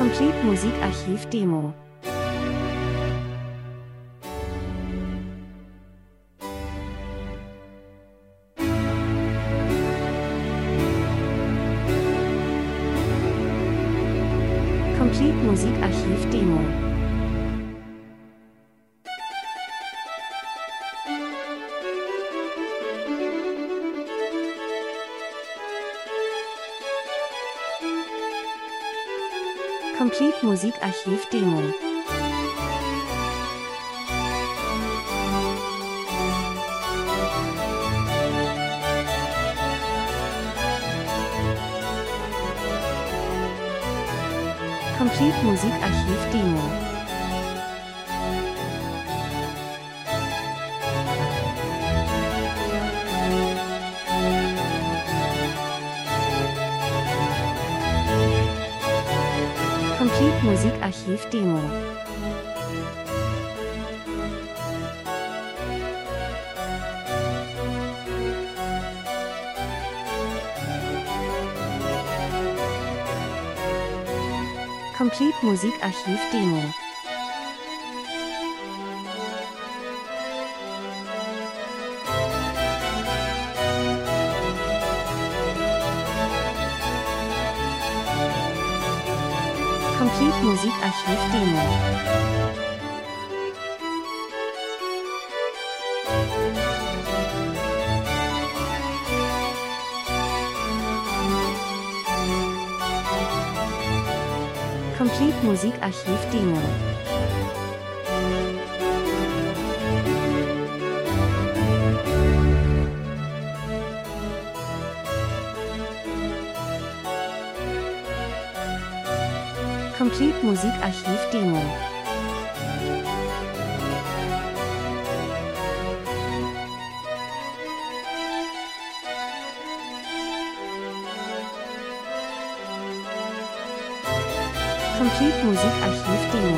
Complete Musikarchiv Demo. Complete Musikarchiv Demo. Complete Musikarchiv Demo. Complete Musikarchiv Demo. Complete Musikarchiv Demo. Complete Musikarchiv Demo. Complete Musikarchiv Demo. Complete Musikarchiv Demo. Complete Musikarchiv Demo. Complete Musikarchiv Demo.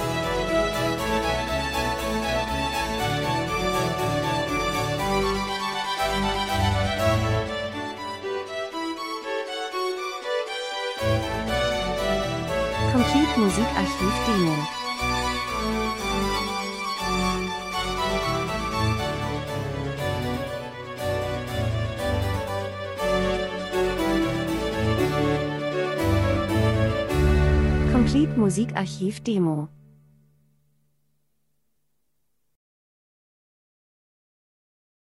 Complete Musikarchiv Demo. Complete Musikarchiv Demo.